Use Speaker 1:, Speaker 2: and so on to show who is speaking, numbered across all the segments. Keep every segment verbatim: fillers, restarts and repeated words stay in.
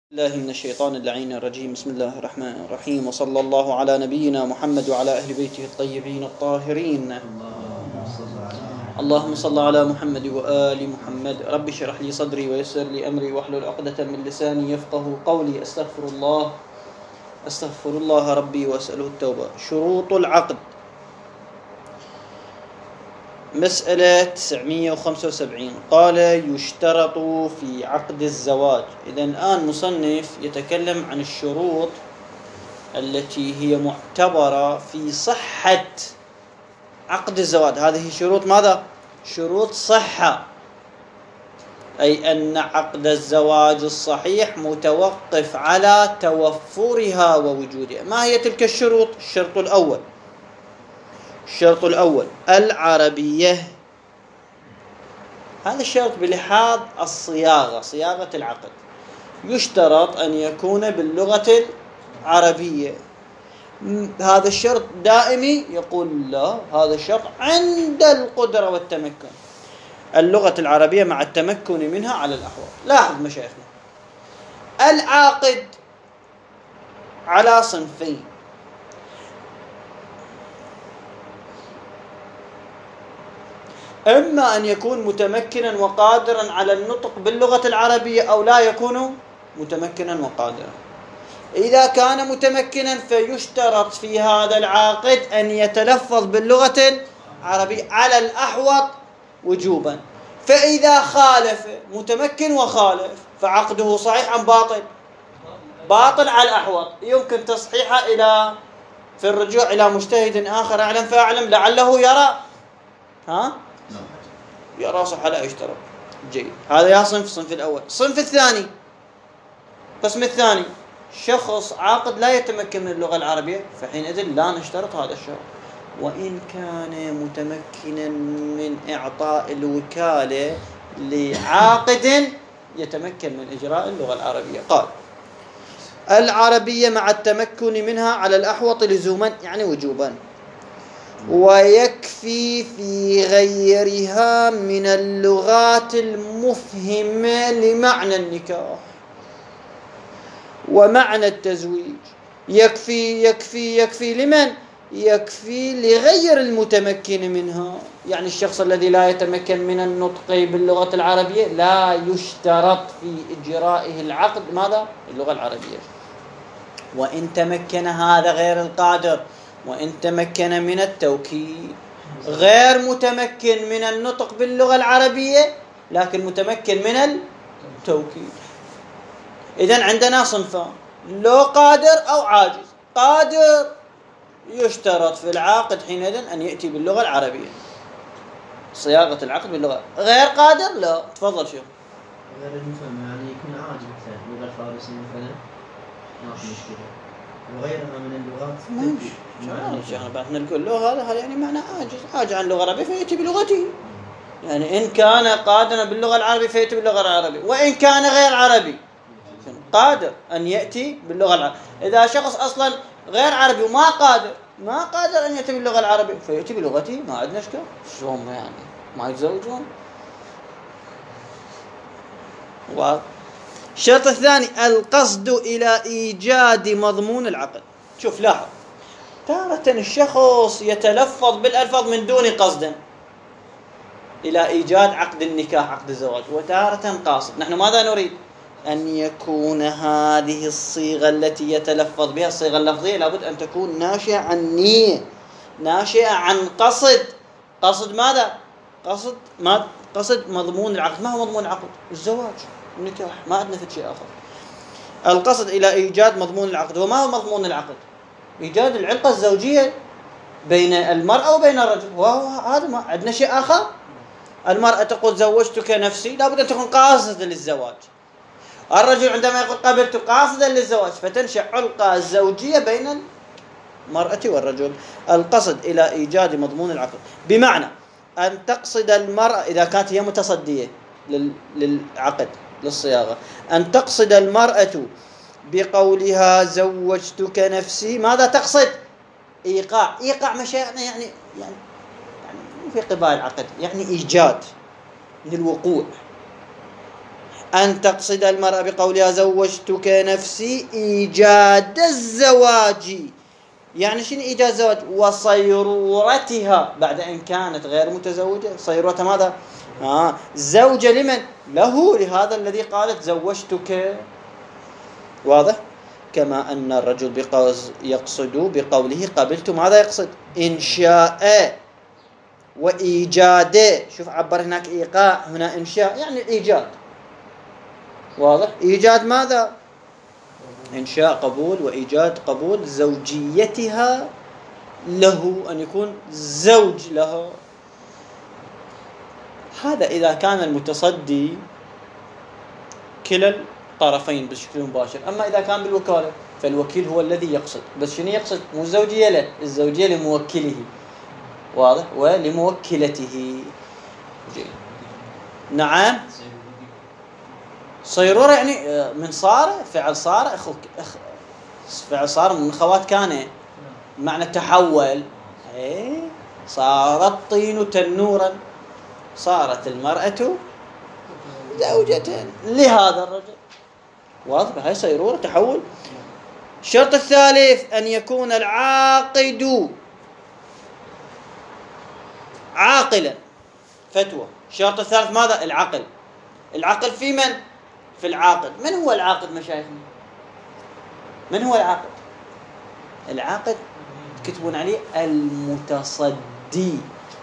Speaker 1: الله من الشيطان اللعين الرجيم. بسم الله الرحمن الرحيم، وصلى الله على نبينا محمد وعلى أهل بيته الطيبين الطاهرين. اللهم صل على محمد وآل محمد. رب اشرح لي صدري ويسر لي أمري واحلل عقدة من لساني يفقه قولي. أستغفر الله أستغفر الله ربي وأسأله التوبة. شروط العقد، مسألة تسعمئة وخمسة وسبعين. قال يشترط في عقد الزواج. إذا الآن مصنف يتكلم عن الشروط التي هي معتبرة في صحة عقد الزواج. هذه شروط ماذا؟ شروط صحة، أي أن عقد الزواج الصحيح متوقف على توفرها ووجودها. ما هي تلك الشروط؟ الشرط الأول الشرط الأول العربية. هذا الشرط بلحاظ الصياغة، صياغة العقد. يشترط أن يكون باللغة العربية. هذا الشرط دائمي؟ يقول لا، هذا الشرط عند القدرة والتمكن. اللغة العربية مع التمكن منها على الأحوال. لاحظ مشايخنا، العاقد على صنفين: إما أن يكون متمكنا وقادرا على النطق باللغة العربية، أو لا يكون متمكنا وقادرا. إذا كان متمكنا فيشترط في هذا العاقد أن يتلفظ باللغة العربية على الأحوط وجوبا. فإذا خالف، متمكن وخالف، فعقده صحيح أم باطل؟ باطل على الأحوط. يمكن تصحيحه إلى في الرجوع إلى مجتهد آخر أعلم فأعلم لعله يرى ها يرى صح لا يشترط. جيد، هذا يا صنف الصنف الأول. الصنف الثاني، القسم الثاني، شخص عاقد لا يتمكن من اللغة العربية، فحينئذ لا نشترط هذا الشرط، وإن كان متمكنا من إعطاء الوكالة لعاقد يتمكن من إجراء اللغة العربية. قال العربية مع التمكن منها على الأحوط لزوما، يعني وجوبا. ويكفي في غيرها من اللغات المفهمة لمعنى النكاح ومعنى التزويج. يكفي يكفي يكفي لمن؟ يكفي لغير المتمكن منها، يعني الشخص الذي لا يتمكن من النطق باللغة العربية لا يشترط في إجرائه العقد ماذا؟ اللغة العربية. وإن تمكن هذا غير القادر، وإن تمكن من التوكيد، غير متمكن من النطق باللغة العربية لكن متمكن من التوكيد. إذن عندنا صنفان: لو قادر أو عاجز. قادر يشترط في العاقد حينئذ أن يأتي باللغة العربية، صياغة العقد باللغة. غير قادر لا. تفضل شيخ.
Speaker 2: غير المفهم يعني يكون عاجز، مثلا اللغة الفارسية مثلا ما في مشكلة، وغيرها من اللغات
Speaker 1: ماشي. شو بعد نقول له هذا هذا يعني معنى عاجز، عاجز عن اللغة العربية فيأتي بلغته. يعني إن كان قادرا باللغة العربية فيأتي باللغة العربية، وإن كان غير عربي قادر أن يأتي باللغة العربية. إذا شخص أصلا غير عربي وما قادر ما قادر أن يأتي باللغة العربية فيأتي بلغته، ما عندنا إشكال. شلون يعني ما يتزوجون؟ الشرط الثاني القصد إلى إيجاد مضمون العقد. شوف لاحظ، تارة الشخص يتلفظ بالألفاظ من دون قصد إلى إيجاد عقد النكاح، عقد الزواج، وتارة قاصد. نحن ماذا نريد؟ أن يكون هذه الصيغة التي يتلفظ بها، الصيغة اللفظية، لابد أن تكون ناشئة عن نية، ناشئة عن قصد. قصد ماذا؟ قصد ما قصد مضمون العقد. ما هو مضمون العقد؟ الزواج، النكاح، ما عندنا في شيء آخر. القصد إلى إيجاد مضمون العقد. وما هو مضمون العقد؟ إيجاد العلاقة الزوجية بين المرأة وبين الرجل، وهو هذا. ما عندنا شيء آخر. المرأة تقول زوجتك نفسي، لابد أن تكون قاصدة للزواج. الرجل عندما يقول قبلت قاصدا للزواج، فتنشأ علقة الزوجية بين المرأة والرجل. القصد إلى إيجاد مضمون العقد بمعنى أن تقصد المرأة إذا كانت هي متصدية للعقد للصياغة، أن تقصد المرأة بقولها زوجتك نفسي. ماذا تقصد؟ إيقاع. إيقاع مشاعرنا يعني يعني يعني في قبال العقد، يعني إيجاد للوقوع. أن تقصد المرأة بقولها زوجتك نفسي إيجاد الزواج. يعني شنو إيجاد الزواج؟ وصيرورتها بعد أن كانت غير متزوجة. صيرورتها ماذا؟ آه زوجة لمن؟ له، لهذا الذي قالت زوجتك. واضح؟ كما أن الرجل يقصد بقوله قبلت، ماذا يقصد؟ إنشاء وإيجاد. شوف عبر هناك إيقاع، هنا إنشاء، يعني الإيجاد. واضح؟ إيجاد ماذا؟ إنشاء قبول وإيجاد قبول زوجيتها له، أن يكون زوج له. هذا إذا كان المتصدي كلا الطرفين بشكل مباشر. أما إذا كان بالوكالة فالوكيل هو الذي يقصد، بس شنو يقصد؟ مو الزوجية له، الزوجية لموكله. واضح؟ ولموكلته. جيد. نعم. صيرورة يعني من صار، فعل صار، أخوك أخ فعل صار من خوات كان، معنى تحول. ايه صار الطين تنورا، صارت المرأة زوجة لهذا الرجل. واضح؟ هاي صيرورة تحول. الشرط الثالث أن يكون العاقد عاقلا. فتوى. الشرط الثالث ماذا؟ العقل. العقل في من؟ في العاقد. من هو العاقد مشايخنا؟ من هو العاقد؟ العاقد كتبون عليه المتصدي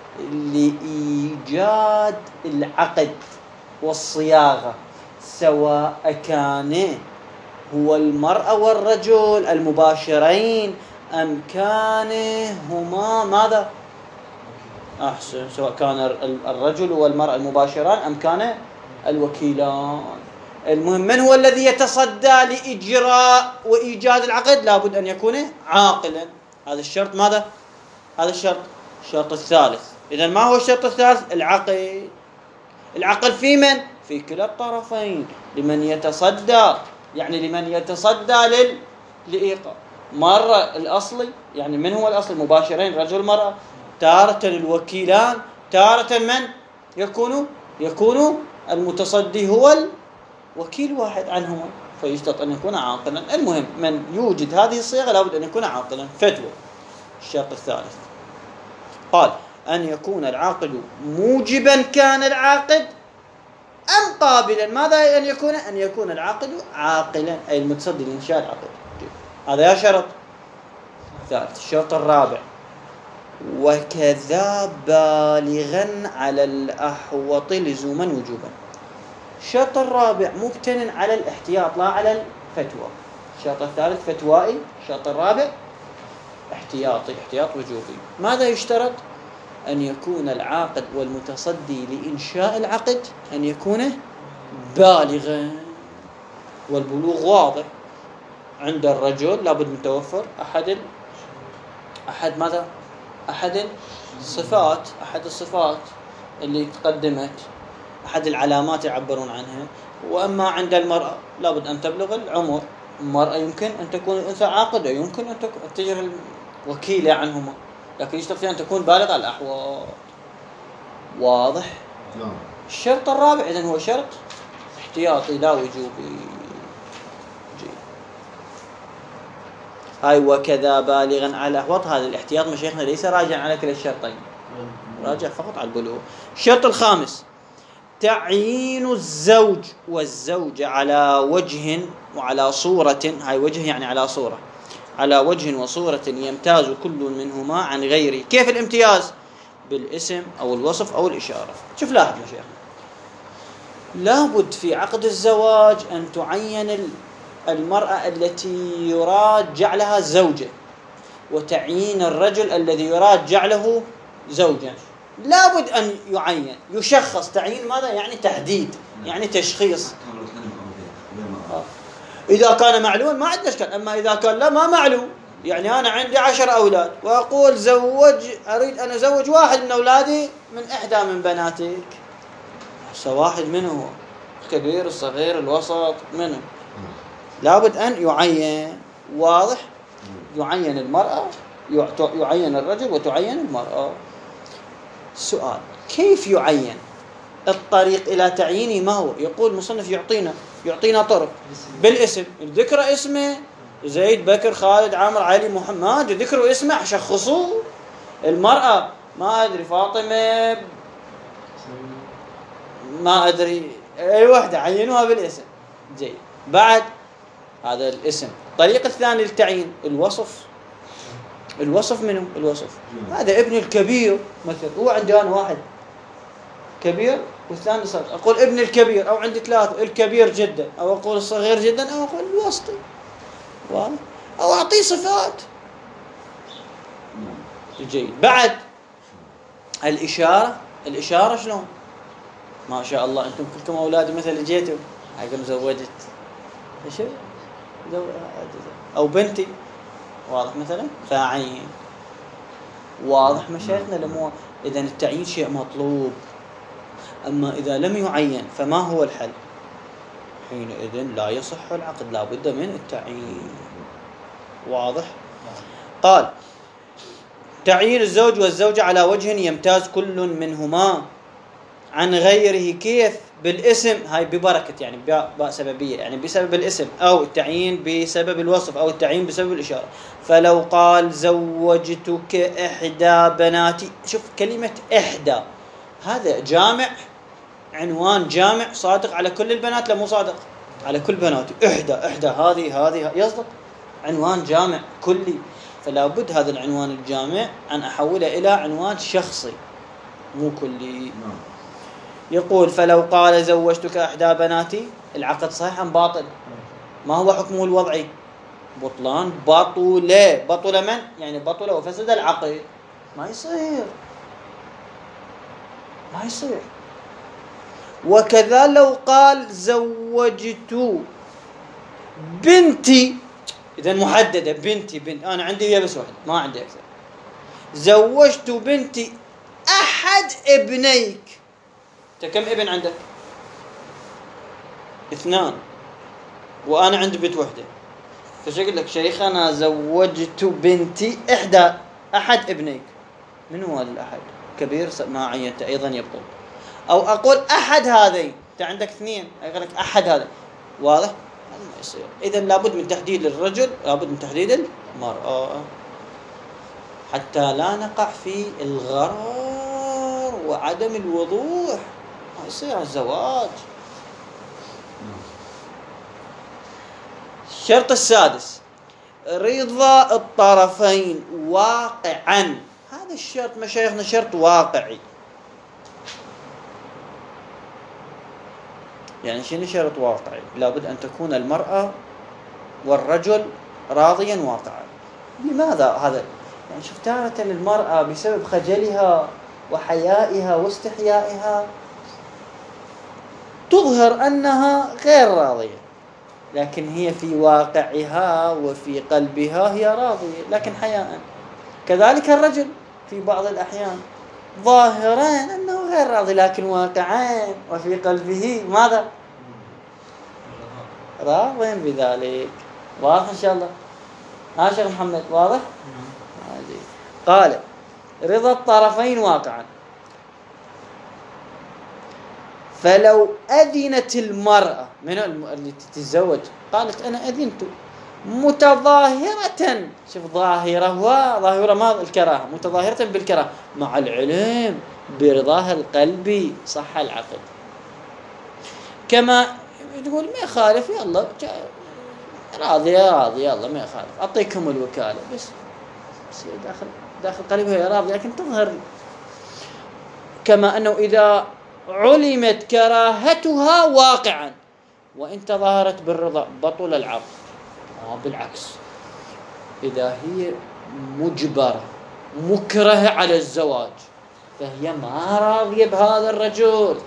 Speaker 1: لإيجاد العقد والصياغة، سواء كان هو المرأة والرجل المباشرين أم كان هما ماذا؟ أحسن، سواء كان الرجل والمرأة المباشران أم كان الوكيلان. المهم من هو الذي يتصدى لإجراء وإيجاد العقد؟ لابد أن يكون عاقلا. هذا الشرط ماذا؟ هذا الشرط الشرط الثالث. إذن ما هو الشرط الثالث؟ العقل. العقل في من؟ في كلا الطرفين، لمن يتصدى، يعني لمن يتصدى لل لإيقاع. مرة الأصلي، يعني من هو الأصل؟ مباشرين رجل مرأة. تارة الوكيلان، تارة من يكون يكون المتصدي هو الوكيل واحد عنهما، فيشترط أن يكون عاقلا. المهم من يوجد هذه الصيغة لابد أن يكون عاقلا. فتوى. الشرط الثالث قال أن يكون العاقد موجبا كان العاقد أم قابلا. ماذا أن يكون؟ أن يكون العاقد عاقلا، أي المتصدي لإنشاء العقد. هذا يا شرط ثالث. الشرط الرابع وكذا بالغا على الأحوط لزوما وجوبا. الشرط الرابع مبتن على الاحتياط لا على الفتوى. الشرط الثالث فتوائي، الشرط الرابع احتياطي، احتياط وجوبي. ماذا يشترط؟ أن يكون العاقد والمتصدي لإنشاء العقد أن يكون بالغا، والبلوغ واضح. عند الرجل لابد متوفر أحد ال... أحد ماذا؟ أحد الصفات، أحد الصفات اللي تقدمت، أحد العلامات يعبرون عنها. وأما عند المرأة لابد أن تبلغ العمر. المرأة يمكن أن تكون أنثى عاقدة، يمكن أن تجري الوكيلة عنهما، لكن يشترط أن تكون بالغة الأحوال. واضح؟ نعم. الشرط الرابع إذن هو شرط احتياطي لا وجوبي. هاي وكذا بالغا على أحوط. هذا الاحتياط مشايخنا ليس راجع على كلا الشرطين، راجع فقط على البلوغ. الشرط الخامس تعيين الزوج والزوجة على وجه وعلى صورة. هاي وجه يعني على صورة، على وجه وصورة يمتاز كل منهما عن غيره. كيف الامتياز؟ بالاسم أو الوصف أو الإشارة. شوف لاحظ مشايخنا، لابد في عقد الزواج أن تعين المرأة التي يراد جعلها زوجة، وتعيين الرجل الذي يراد جعله زوجا. لابد أن يعين، يشخص. تعيين ماذا؟ يعني تحديد، يعني تشخيص. إذا كان معلوم ما عندنا إشكال، أما إذا كان لا ما معلوم، يعني أنا عندي عشر أولاد وأقول زوج، أريد أن أزوج واحد من أولادي من إحدى من بناتك. واحد منه الكبير الصغير الوسط منه، لابد أن يعين. واضح؟ يعين المرأة، يعين الرجل وتعين المرأة. السؤال كيف يعين؟ الطريق إلى تعيينه ما هو؟ يقول مصنف يعطينا يعطينا طرق بالاسم، ذكر اسمه زيد بكر خالد عمرو علي محمد، ذكروا اسمه شخصوه. المرأة ما أدري فاطمة ما أدري أي واحدة عينوها بالاسم. جيد. بعد هذا الاسم. الطريق الثاني للتعيين الوصف. الوصف منه الوصف هذا ابن الكبير مثلا. هو عندي أنا واحد كبير والثاني صغير، أقول ابن الكبير، أو عندي ثلاثة الكبير جدا، أو أقول الصغير جدا، أو أقول الوسطي، واضح؟ أو أعطيه صفات. جيد. بعد الإشارة. الإشارة شلون؟ ما شاء الله أنتم كلكم أولادي مثل جيتوا عقب زوجت إيش أو بنتي، واضح مثلا فاعين. واضح مشايخنا لمو. إذن التعيين شيء مطلوب. أما إذا لم يعين فما هو الحل؟ حينئذ لا يصح العقد، لا بد من التعيين. واضح؟ قال تعيين الزوج والزوجة على وجه يمتاز كل منهما عن غيره. كيف؟ بالاسم، هاي ببركة يعني باء سببية، يعني بسبب الاسم، أو التعيين بسبب الوصف، أو التعيين بسبب الإشارة. فلو قال زوجتك إحدى بناتي، شوف كلمة إحدى هذا جامع، عنوان جامع صادق على كل البنات، لا مو صادق على كل بناتي. إحدى إحدى هذه هذه يصدق عنوان جامع كلي. فلا بد هذا العنوان الجامع أن أحوله إلى عنوان شخصي مو كلي. يقول فلو قال زوجتك إحدى بناتي، العقد صحيح أم باطل؟ ما هو حكمه الوضعي؟ بطلان. بطل. بطل من؟ يعني بطل وفسد العقد. ما يصير ما يصير. وكذا لو قال زوجت بنتي، إذا محددة بنتي بنت، أنا عندي هي بس واحدة ما عندي أكثر. زوجت بنتي أحد ابنيك. أنت كم ابن عندك؟ اثنان، وأنا عندي بنت واحدة. فش أقول لك شيخ أنا زوجت بنتي إحدى أحد ابنيك. من هو هذا الأحد؟ كبير ما عينت أيضا يبطل. أو أقول أحد هذين، أنت عندك اثنين، أقول لك أحد هذا. واضح؟ ما يصير. إذن لابد من تحديد الرجل، لابد من تحديد المرأة، حتى لا نقع في الغرار وعدم الوضوح. ما يصير الزواج. الشرط السادس رضا الطرفين واقعا. هذا الشرط مشايخنا شرط واقعي. يعني شنو شرط واقعي؟ لابد أن تكون المرأة والرجل راضيا واقعا. لماذا هذا؟ يعني شوف تارة المرأة بسبب خجلها وحيائها واستحيائها تظهر أنها غير راضية، لكن هي في واقعها وفي قلبها هي راضية لكن حياء. كذلك الرجل في بعض الأحيان ظاهران أنه غير راضي لكن واقعان وفي قلبه ماذا؟ راض بذلك. واضح إن شاء الله؟ ها شيخ محمد واضح؟ قال رضا الطرفين واقعا. فلو أذنت المرأة من اللي تتزوج، قالت أنا أذنت متظاهرة، شوف ظاهرة هو ظاهرة ما الكراهة، متظاهرة بالكراهة مع العلم برضاها القلبي، صح العقد. كما تقول ما يخالف يلا راضية راضية يلا ما يخالف أعطيكم الوكالة بس داخل داخل قلبها هي راضية لكن تظهر. كما أنه إذا علمت كراهتها واقعا وإن تظاهرت بالرضا بطل العقد. آه بالعكس، إذا هي مجبرة مكرهة على الزواج فهي ما راضية بهذا الرجل،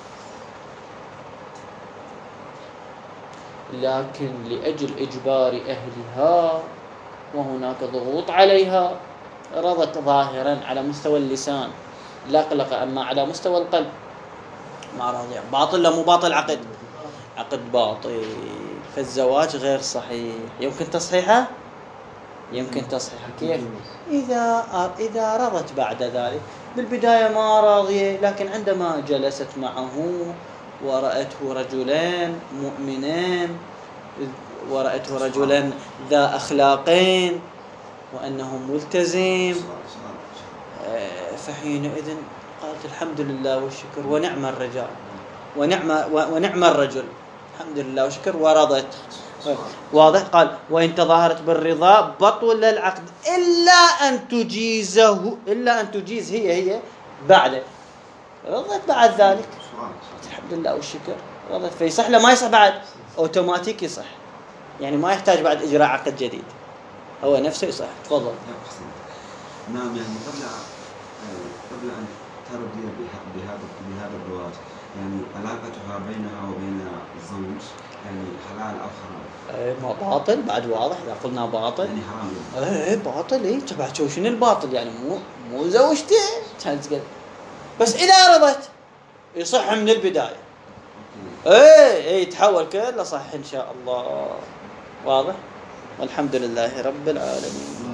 Speaker 1: لكن لأجل إجبار أهلها وهناك ضغوط عليها رضت ظاهرا على مستوى اللسان لقلق، أما على مستوى القلب ما راضية. باطل لا مو باطل عقد؟ عقد باطل. فالزواج غير صحيح. يمكن تصحيحه؟ يمكن تصحيحه. كيف؟ إذا إذا رضت بعد ذلك بالبداية ما راضية، لكن عندما جلست معه ورأته رجلين مؤمنين، ورأته رجلا ذا أخلاقين وأنه ملتزم، فحينئذ قالت الحمد لله والشكر ونعم الرجال ونعم ونعم الرجل، الحمد لله والشكر، ورضت. واضح؟ قال وإن تظاهرت بالرضا بطل العقد إلا أن تجيزه، إلا أن تجيز هي هي بعد رضت بعد ذلك، الحمد لله والشكر، رضت. فيصح لا ما يصح بعد، أوتوماتيك يصح، يعني ما يحتاج بعد إجراء عقد جديد، هو نفسه يصح. تفضل.
Speaker 3: نعم، يعني قبل قبل أن ترضي بهذا بهذا الزواج، يعني علاقتها بينها وبين الزوج يعني حلال أو حرام؟
Speaker 1: ايه ما باطل بعد، واضح إذا قلنا باطل
Speaker 3: يعني حرام.
Speaker 1: ايه باطل. ايه تبع شو شنو الباطل يعني؟ مو مو زوجتي كانت قال، بس إذا رضت يصح من البداية. ايه ايه يتحول كله صح إن شاء الله. واضح. والحمد لله رب العالمين.